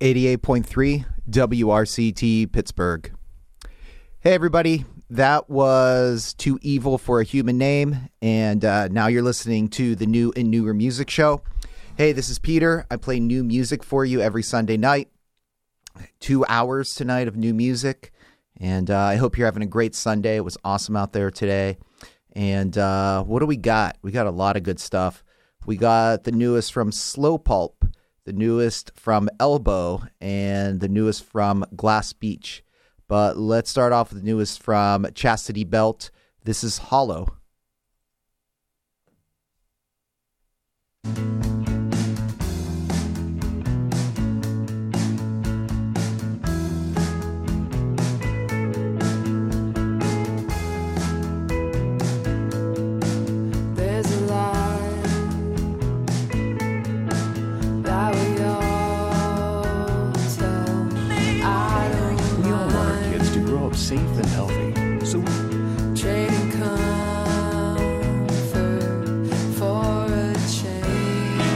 88.3 WRCT Pittsburgh. Hey everybody, that was Too Evil for a Human Name, and now you're listening to the New and Newer Music Show. Hey, this is Peter. I play new music for you every Sunday night. 2 hours tonight of new music, and I hope you're having a great Sunday. It was awesome out there today. And what do we got? We got a lot of good stuff. We got the newest from Slow Pulp, the newest from Elbow, and the newest from Glass Beach. But let's start off with the newest from Chastity Belt. This is Hollow. Safe and healthy. So trading comfort for a change.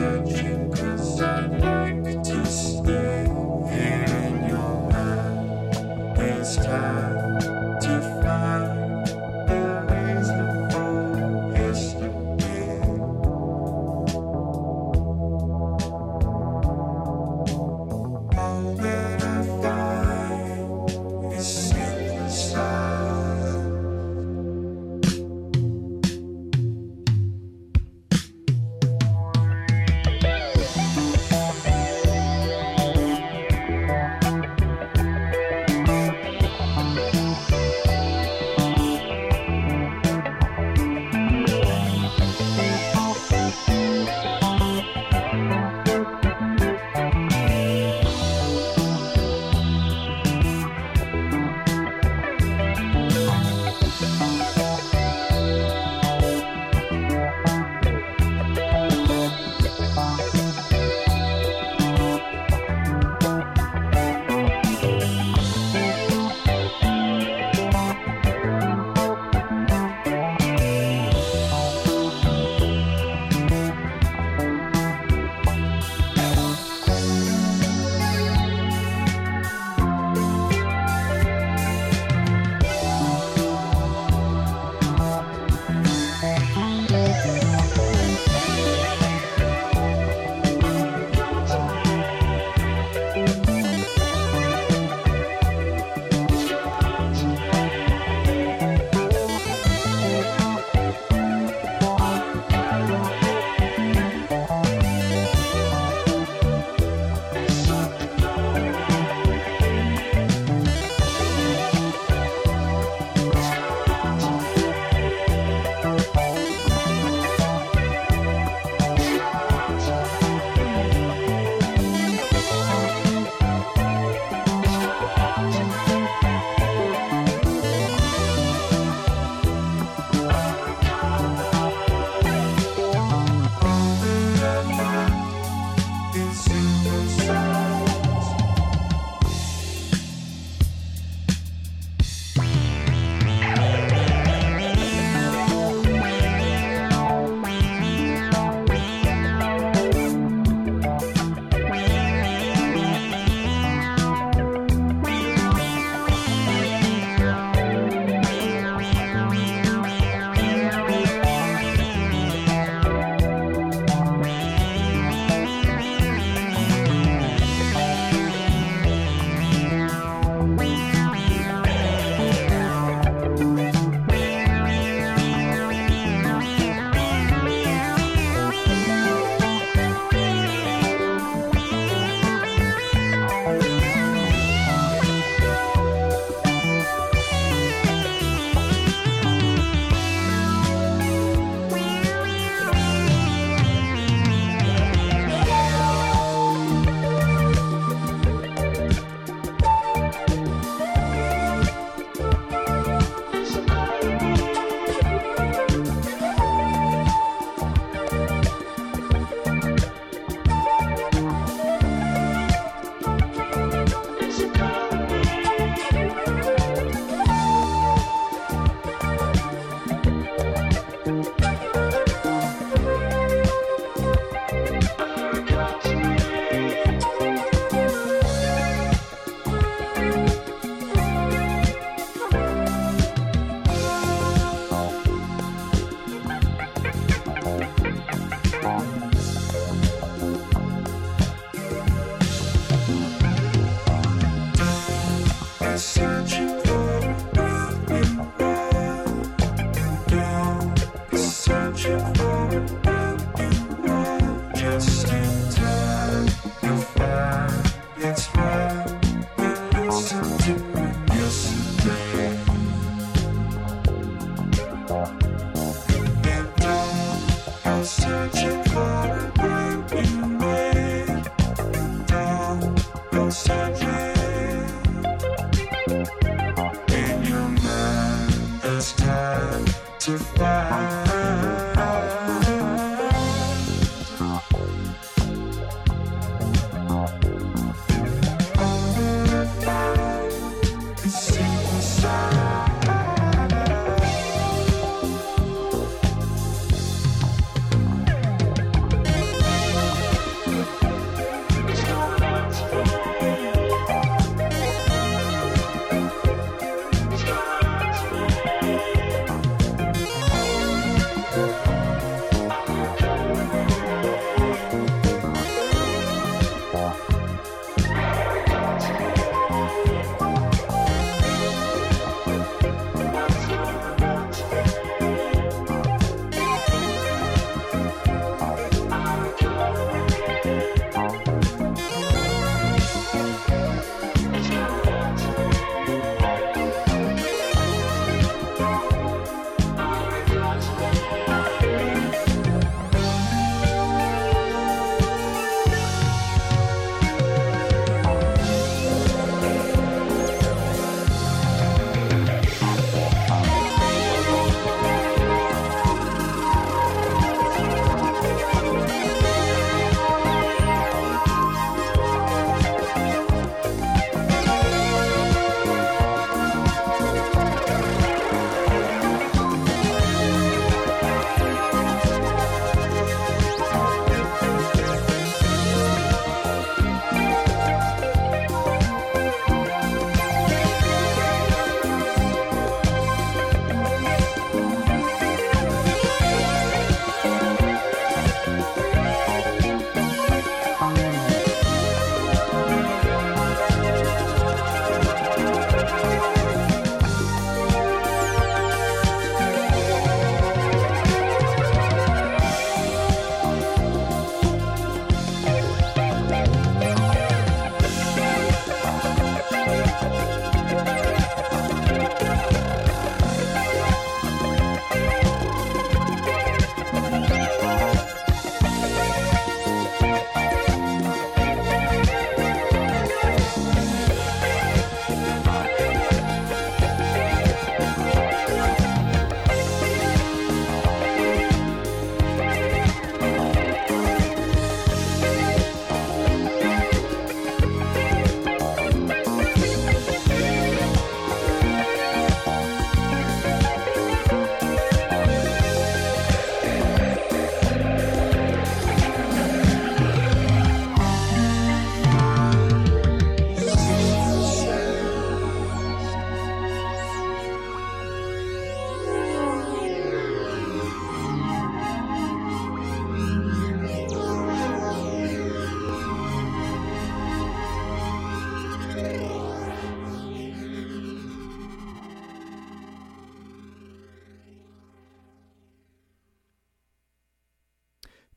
searching 'cause I like to stay here in your mind. It's time to find the reason for yesterday. All that I find is simply silence.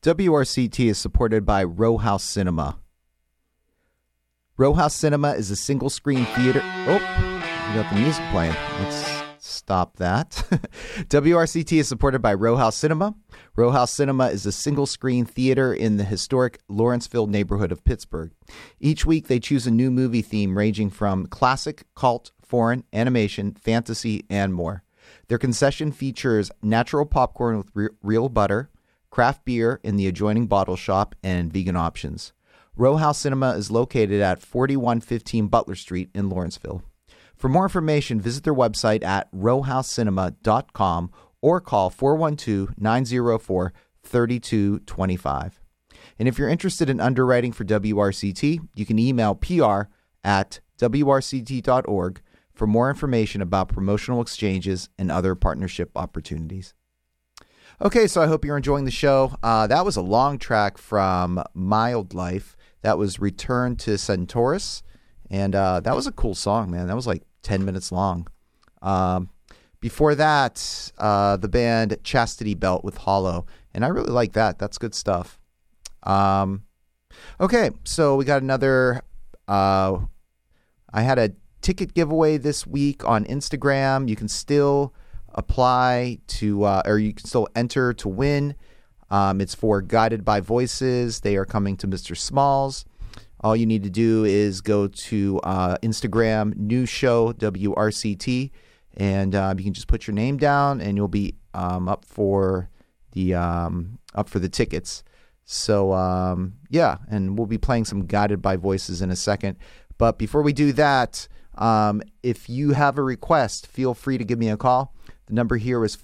WRCT is supported by Row House Cinema. Row House Cinema is a single-screen theater. Oh, we got the music playing. Let's stop that. WRCT is supported by Row House Cinema. Row House Cinema is a single-screen theater in the historic Lawrenceville neighborhood of Pittsburgh. Each week, they choose a new movie theme ranging from classic, cult, foreign, animation, fantasy, and more. Their concession features natural popcorn with real butter, craft beer in the adjoining bottle shop, and vegan options. Row House Cinema is located at 4115 Butler Street in Lawrenceville. For more information, visit their website at rowhousecinema.com or call 412-904-3225. And if you're interested in underwriting for WRCT, you can email pr@wrct.org for more information about promotional exchanges and other partnership opportunities. Okay, so I hope you're enjoying the show. That was a long track from Mild Life. That was Return to Centaurus. And that was a cool song, man. That was like 10 minutes long. Before that, the band Chastity Belt with Hollow. And I really like that. That's good stuff. Okay, so we got another... I had a ticket giveaway this week on Instagram. You can still apply to, or you can still enter to win. It's for Guided by Voices. They are coming to Mr. Smalls. All you need to do is go to Instagram, News Show WRCT, and you can just put your name down, and you'll be up for the tickets. So yeah, and we'll be playing some Guided by Voices in a second. But before we do that, if you have a request, feel free to give me a call. The number here is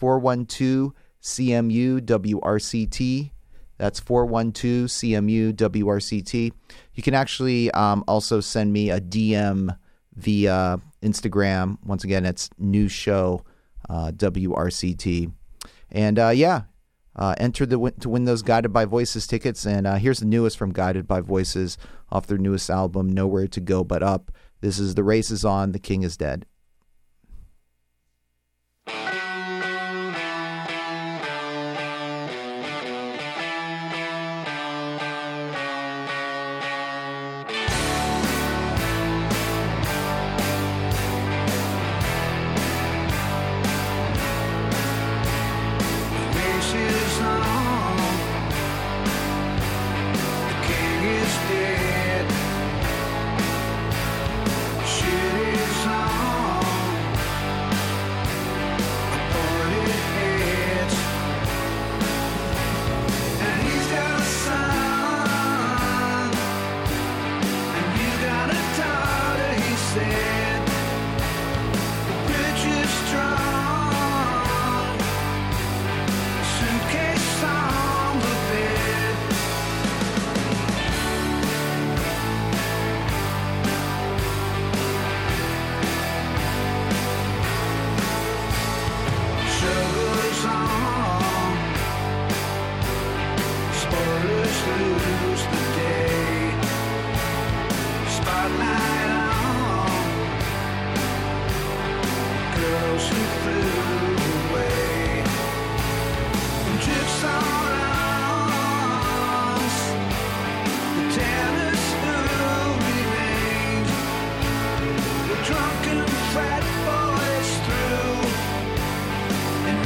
412-CMU-WRCT. That's 412-CMU-WRCT. You can actually also send me a DM via Instagram. Once again, it's News Show WRCT. And enter to win those Guided by Voices tickets. And here's the newest from Guided by Voices off their newest album, Nowhere to Go But Up. This is The Race Is On, The King Is Dead.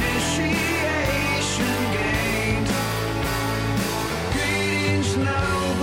Initiation gained. Greetings, no.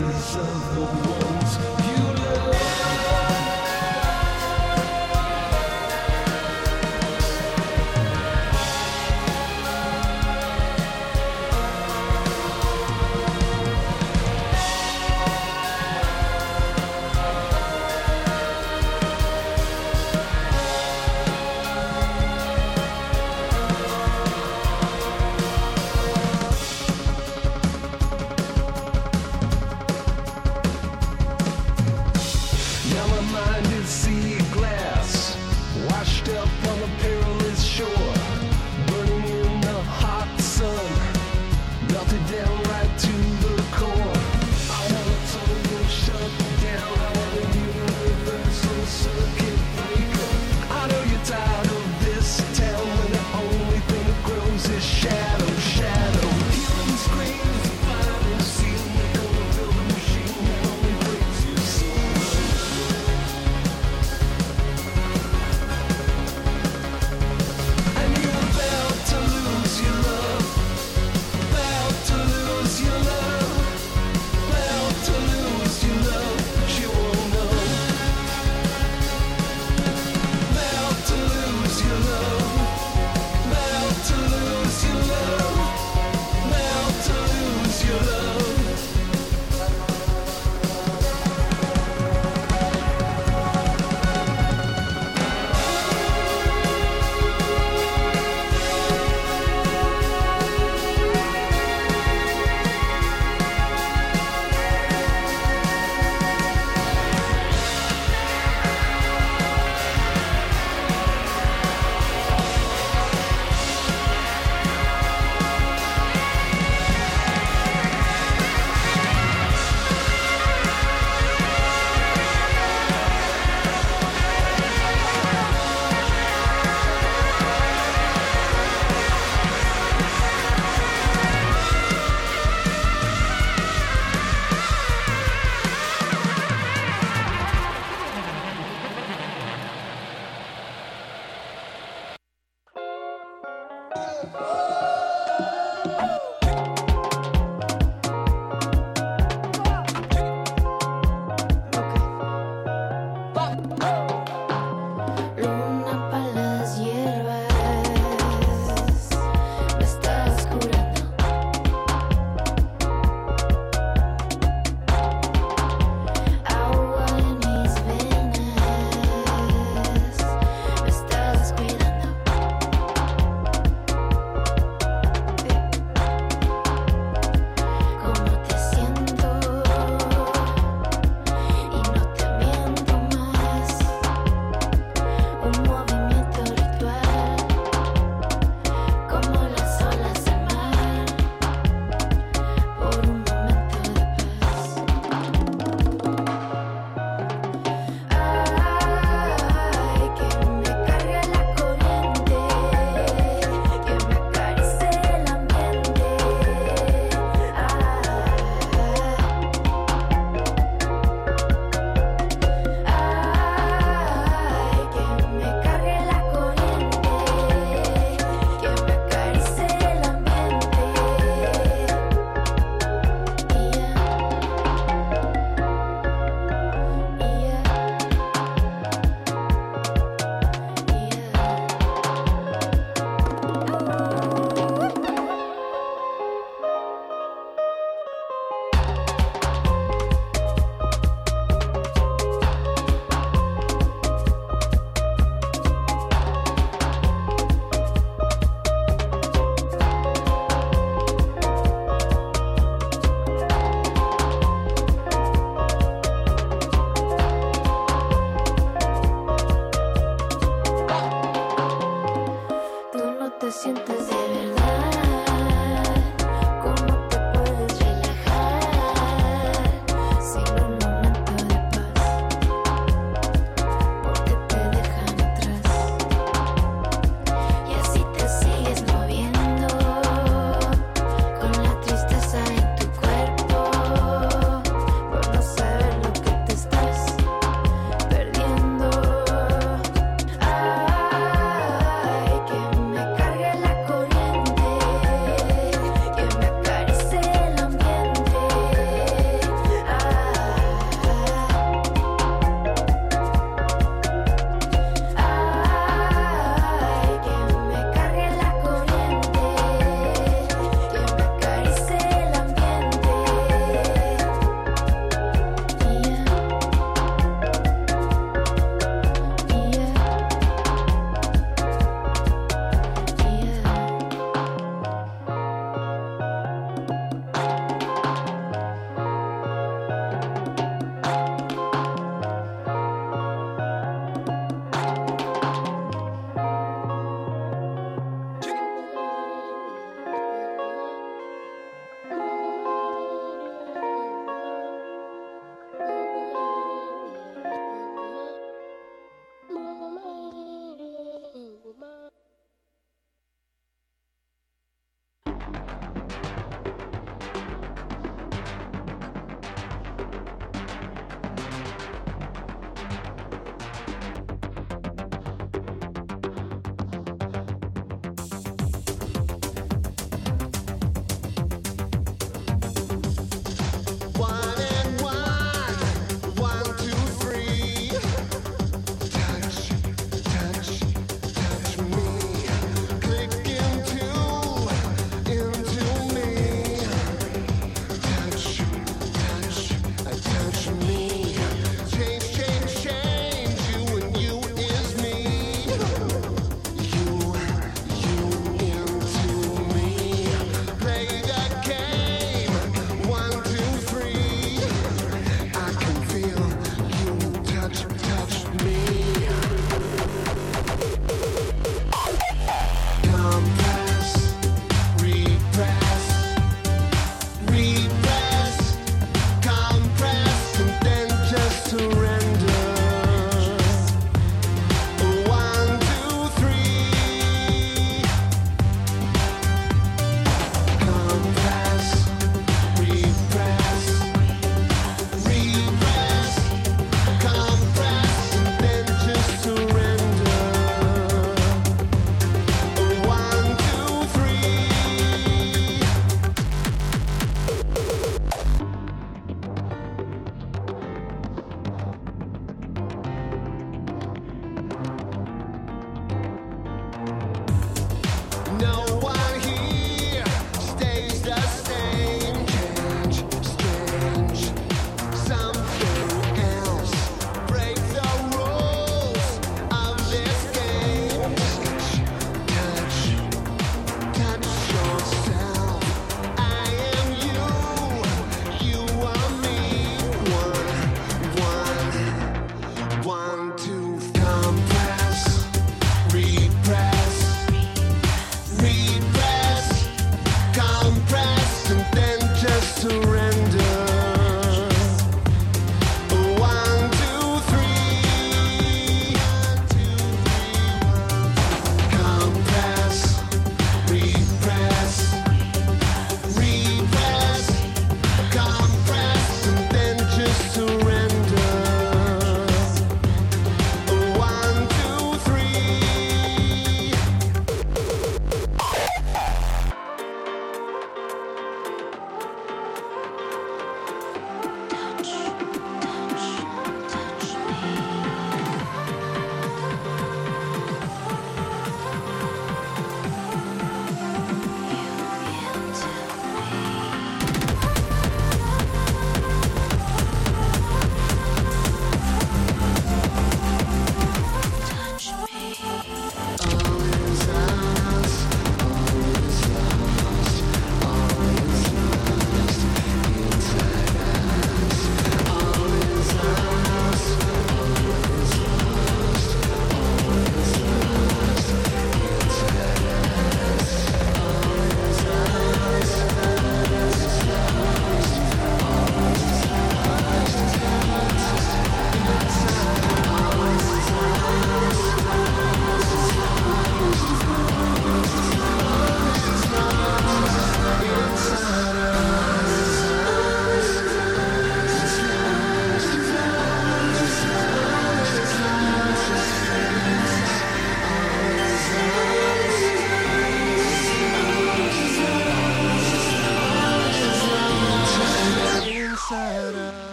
faces of the ones you love. Now my mind is sea glass, washed up on a perilous shore, burning in the hot sun, melted down right to the core. I wanna total shut down, I wanna do a reversal circuit breaker. I know you're tired of this town when the only thing that grows is shadow, shadow. Healing screams, final seal, we're gonna build a machine that only brings you soul. And you're about to lose your love, about to lose your love, about to lose your love, but you won't know. About to lose your love, about to lose your love, about to lose your love. Luna pa' las hierbas, me estás curando. Agua en mis venas, me estás cuidando. ¿Cómo te siento? Y no te miento más. Un movimiento ritual, como las olas del mar, por un momento de paz. Ay, que me cargue la corriente, que me acaricie el ambiente. Ay, que me cargue la corriente, que me acaricie el ambiente. Tú no te sientes de verdad. ¿Cómo te puedes relajar sin un momento de paz? Porque te dejan atrás y así te sigues moviendo con la tristeza en tu cuerpo por no saber lo que te estás perdiendo. Ay, que me cargue la corriente.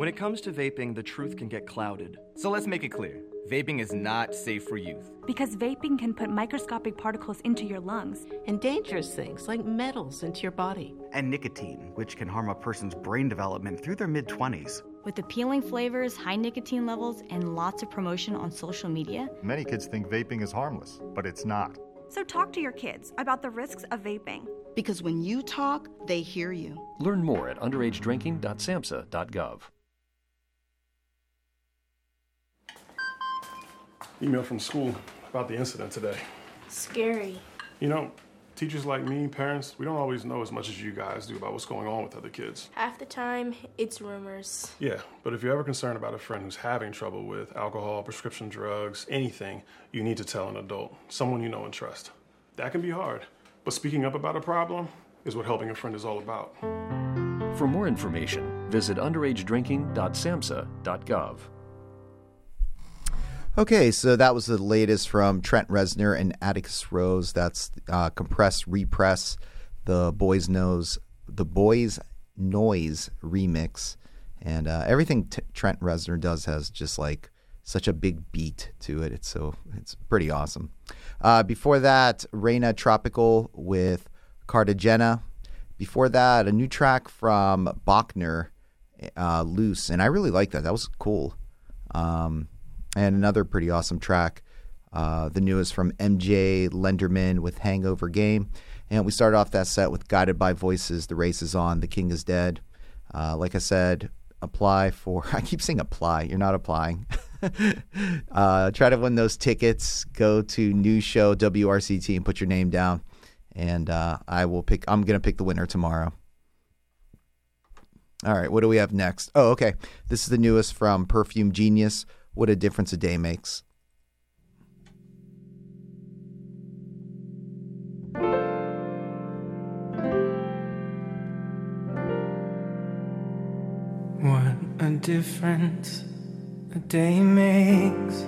When it comes to vaping, the truth can get clouded. So let's make it clear. Vaping is not safe for youth. Because vaping can put microscopic particles into your lungs. And dangerous things like metals into your body. And nicotine, which can harm a person's brain development through their mid-20s. With appealing flavors, high nicotine levels, and lots of promotion on social media, many kids think vaping is harmless, but it's not. So talk to your kids about the risks of vaping. Because when you talk, they hear you. Learn more at underagedrinking.samhsa.gov. Email from school about the incident today. Scary. You know, teachers like me, parents, we don't always know as much as you guys do about what's going on with other kids. Half the time, it's rumors. Yeah, but if you're ever concerned about a friend who's having trouble with alcohol, prescription drugs, anything, you need to tell an adult, someone you know and trust. That can be hard, but speaking up about a problem is what helping a friend is all about. For more information, visit underagedrinking.samhsa.gov. Okay, so that was the latest from Trent Reznor and Atticus Rose. That's Compress Repress, the Boys Noise remix. And everything Trent Reznor does has just like such a big beat to it. It's pretty awesome. Before that, Reina Tropical with Cartagena. Before that, a new track from Bachner, Loose. And I really like that. That was cool. And another pretty awesome track, the newest from MJ Lenderman with Hangover Game. And we started off that set with Guided by Voices, The Race is On, The King is Dead. Like I said, apply for, I keep saying apply, you're not applying. Try to win those tickets. Go to News Show WRCT and put your name down. And I'm going to pick the winner tomorrow. All right, what do we have next? Oh, okay. This is the newest from Perfume Genius. What a Difference a Day Makes. What a difference a day makes.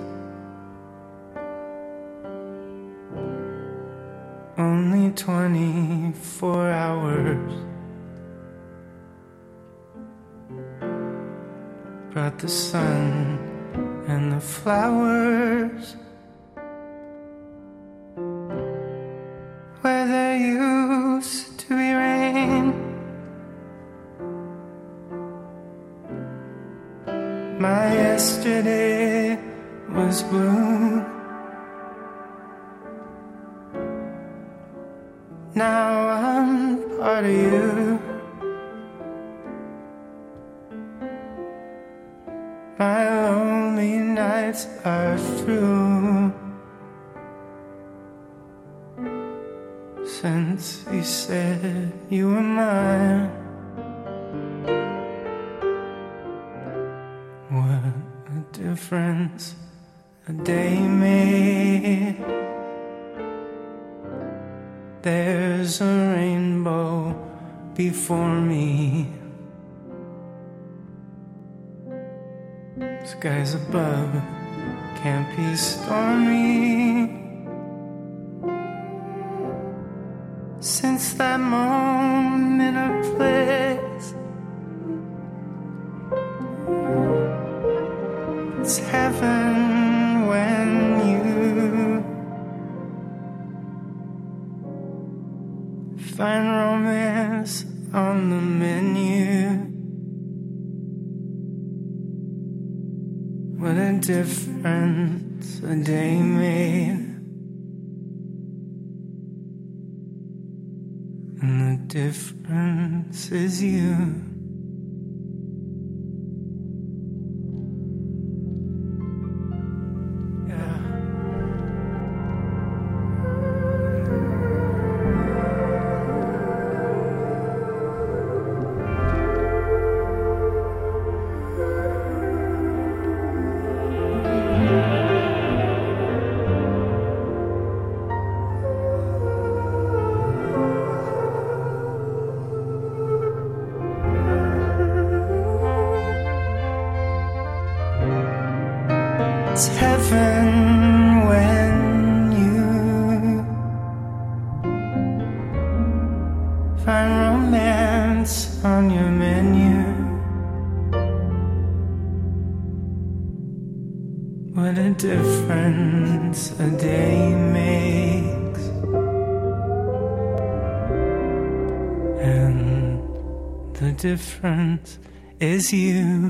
Only 24 hours. Brought the sun and the flowers where there used to be rain. My yesterday was blue. Now I'm part of you. My lonely nights are through. Since you said you were mine, what a difference a day made. There's a rainbow before me. Skies above can't be stormy. Since that moment of bliss, it's heaven when you find romance on the menu. What a difference a day made. And the difference is you. It's heaven when you find romance on your menu. What a difference a day makes. And the difference is you.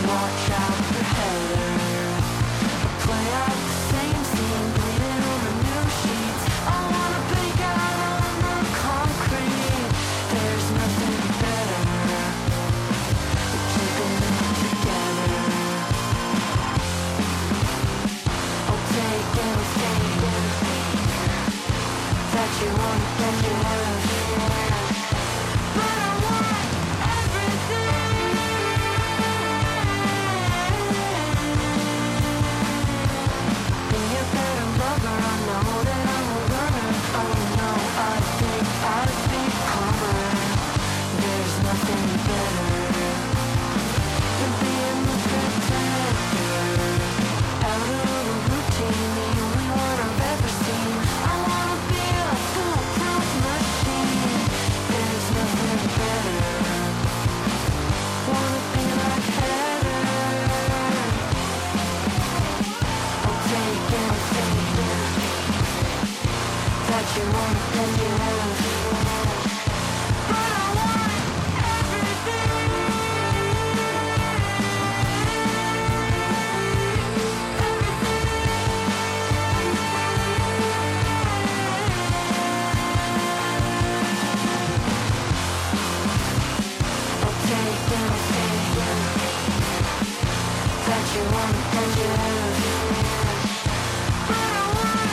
watch out for Heather. Play out the same scene, bleeding on the new sheets. I wanna bake out on the concrete. There's nothing better than keeping it together. I'll take anything that you want, that you have. But I want everything. Be a better lover, I know that I'm a runner. Oh no, I think I'd be calmer. There's nothing better than being the protector. Out of the routine, the only one I've ever seen. I wanna be a foolproof machine. There's nothing better. Wanna be like Heather. I'll take anything that you want, that you have. But I want I'll take anything that you want, that you have. But I want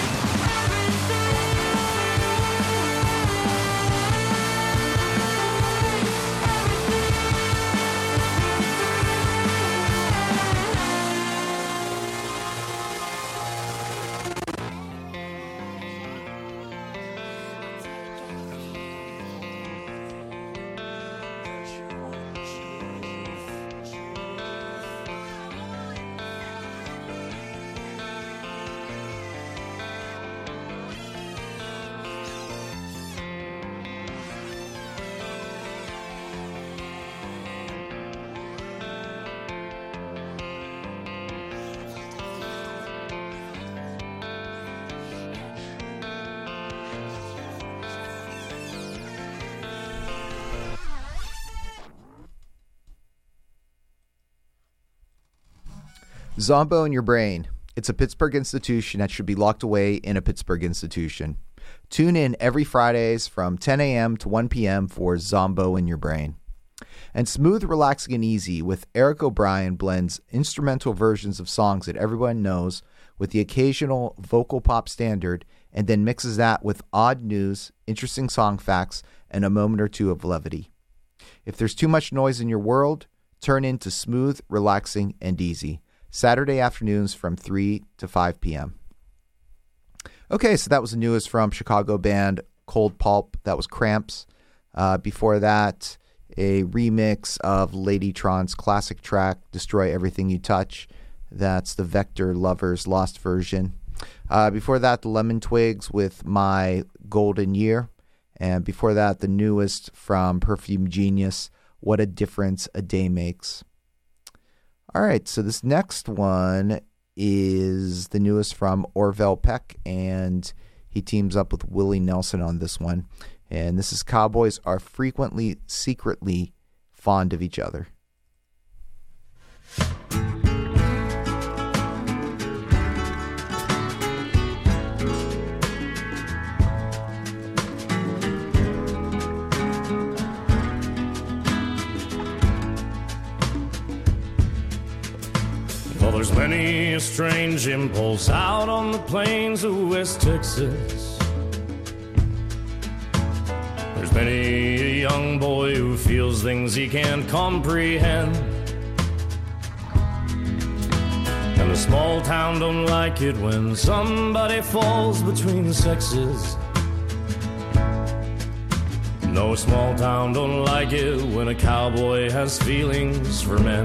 Zombo in Your Brain. It's a Pittsburgh institution that should be locked away in a Pittsburgh institution. Tune in every Fridays from 10 a.m. to 1 p.m. for Zombo in Your Brain. And Smooth, Relaxing, and Easy with Eric O'Brien blends instrumental versions of songs that everyone knows with the occasional vocal pop standard and then mixes that with odd news, interesting song facts, and a moment or two of levity. If there's too much noise in your world, turn into Smooth, Relaxing, and Easy. Saturday afternoons from 3 to 5 p.m. Okay, so that was the newest from Chicago band Cold Pulp. That was Cramps. Before that, a remix of Ladytron's classic track, Destroy Everything You Touch. That's the Vector Lovers Lost version. Before that, the Lemon Twigs with My Golden Year. And before that, the newest from Perfume Genius, What a Difference a Day Makes. All right, so this next one is the newest from Orville Peck, and he teams up with Willie Nelson on this one. And this is Cowboys Are Frequently Secretly Fond of Each Other. Well, there's many a strange impulse out on the plains of West Texas. There's many a young boy who feels things he can't comprehend. And the small town don't like it when somebody falls between the sexes. No small town don't like it when a cowboy has feelings for men.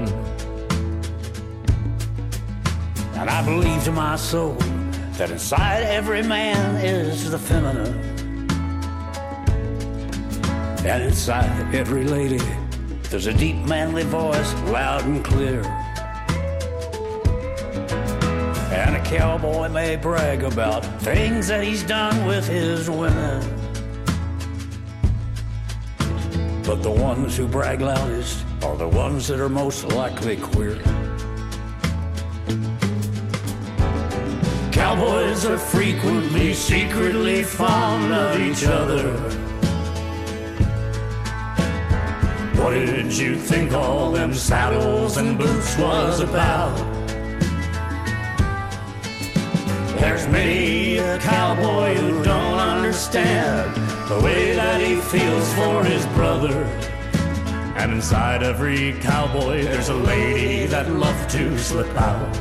And I believe to my soul that inside every man is the feminine. And inside every lady there's a deep manly voice, loud and clear. And a cowboy may brag about things that he's done with his women, but the ones who brag loudest are the ones that are most likely queer. Cowboys are frequently secretly fond of each other. What did you think all them saddles and boots was about? There's many a cowboy who don't understand the way that he feels for his brother. And inside every cowboy there's a lady that loves to slip out.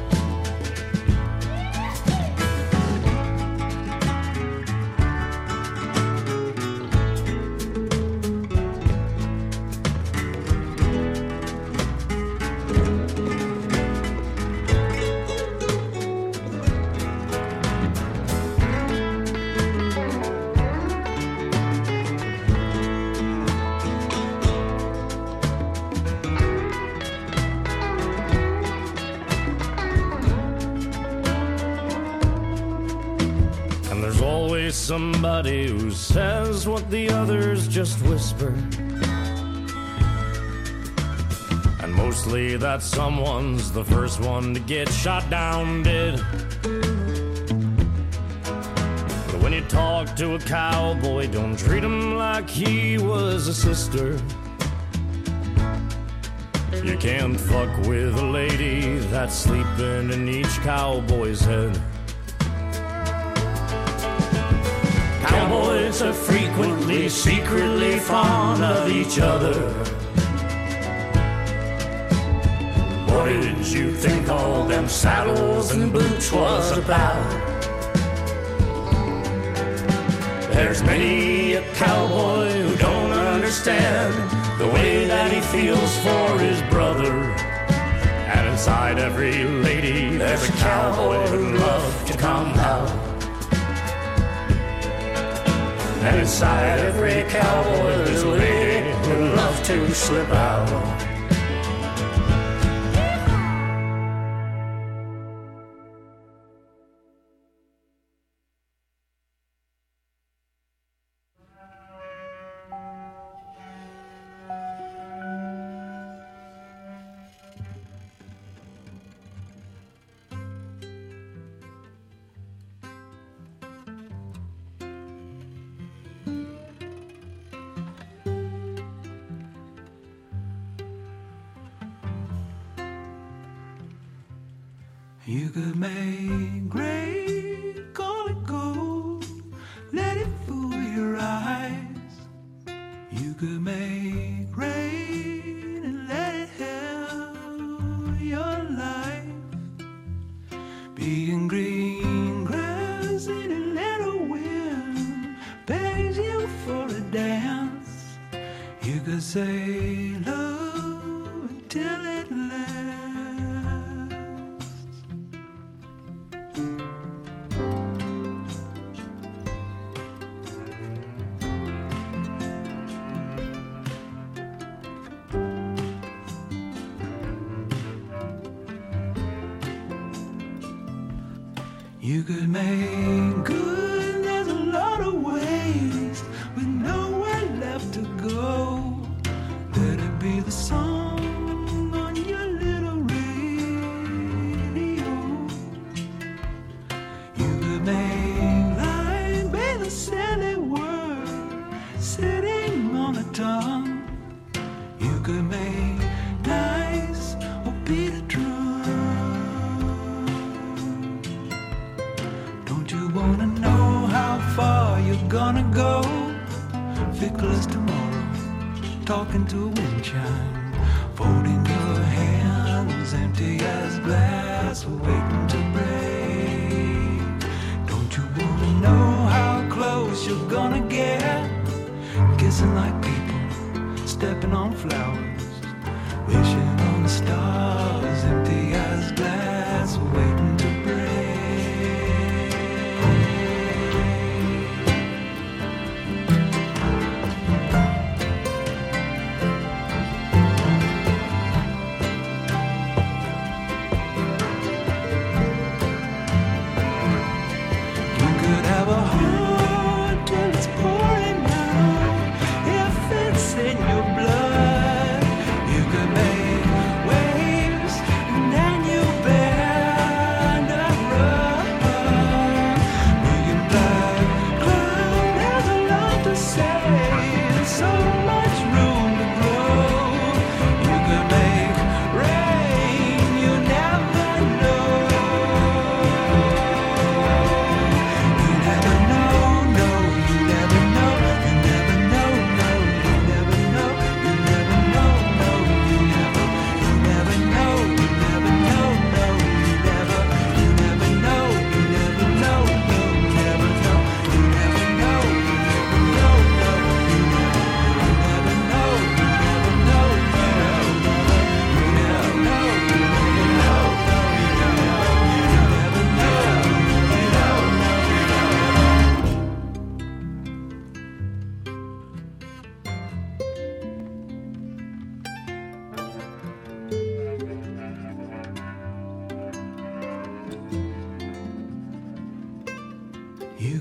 Somebody who says what the others just whisper, and mostly that someone's the first one to get shot down dead. But when you talk to a cowboy, don't treat him like he was a sister. You can't fuck with a lady that's sleeping in each cowboy's head. Cowboys are frequently secretly fond of each other. What did you think all them saddles and boots was about? There's many a cowboy who don't understand the way that he feels for his brother. And inside every lady there's a cowboy who'd love to come out. And inside every cowboy there's a lady who'd love to slip out. You could make great, call it gold, let it fool your eyes. You could make rain and let it help your life. Being green grass in a little wind begs you for a dance. You could say love until it lasts. You could make good, there's a lot of ways, with nowhere left to go. Let it be the song on your little radio. You could make life be the silly word sitting on a tongue. You could make nice or be the truth. Wanna know how far you're gonna go? Fickle as tomorrow, talking to a wind chime, folding your hands, empty as glass, waiting to break. Don't you wanna know how close you're gonna get? Kissing like people, stepping on flowers, wishing on the stars, empty as glass, waiting to break.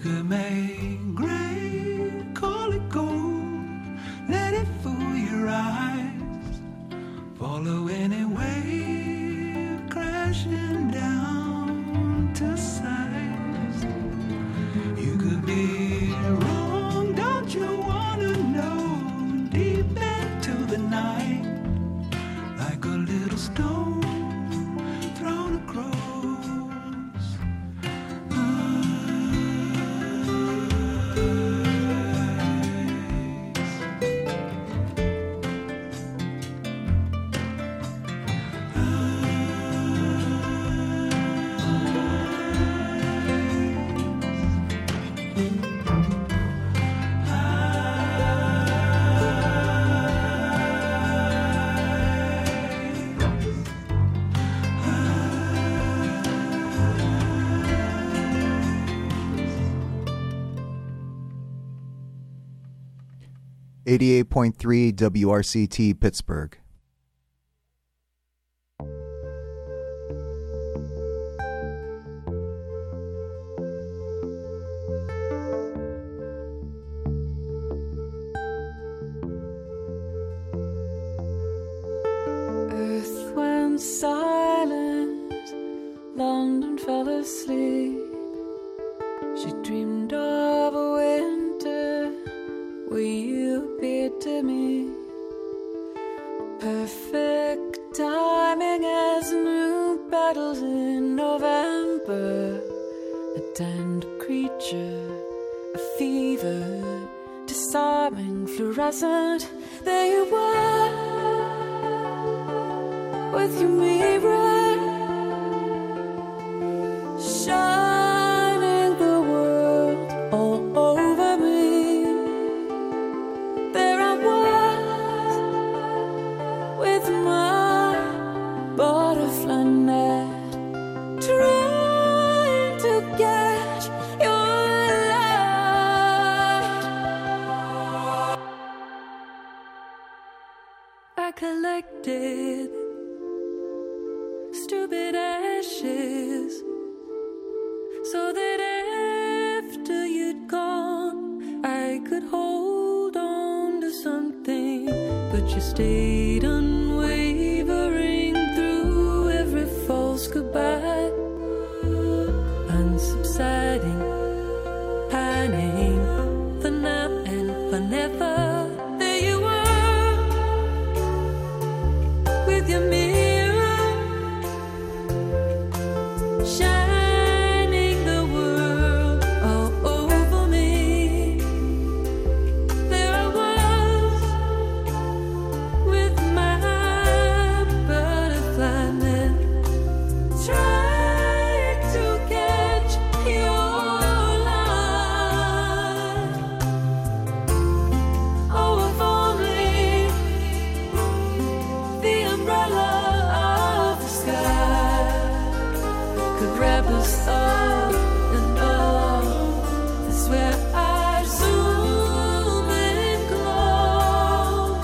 could make gray, call it gold, let it fool your eyes, follow any wave crashing down to size. You could be wrong, don't you wanna know, deep into the night, like a little stone thrown across. 88.3 WRCT Pittsburgh. Earth went silent, London fell asleep. She dreamed of a winter where you appeared to me. Perfect timing as new battles in November. A tender creature, a fever, disarming, fluorescent. There you were, with your mirror, shining the world all over me. There I was, with my butterfly net, trying to catch your light. I collected stupid ashes, so that after you'd gone, I could hold on to something. But you stayed unwavering through every false goodbye, unsubsiding, pining for now and for never. There you were, with your mirror, shining the world all over me. There I was, with my butterfly net, trying to catch your light. Oh, if only the umbrella of the sky could wrap us up in love. That's where I'd zoom in close,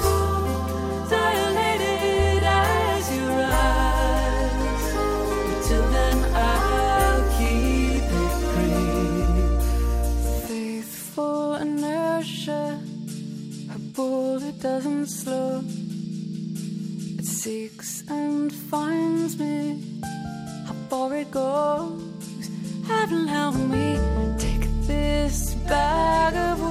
dilated as your eyes. Until then, I'll keep it brief. Faithful inertia, her bullet doesn't slow. It seeks and finds me. How far it goes, heaven help me. Take this bag of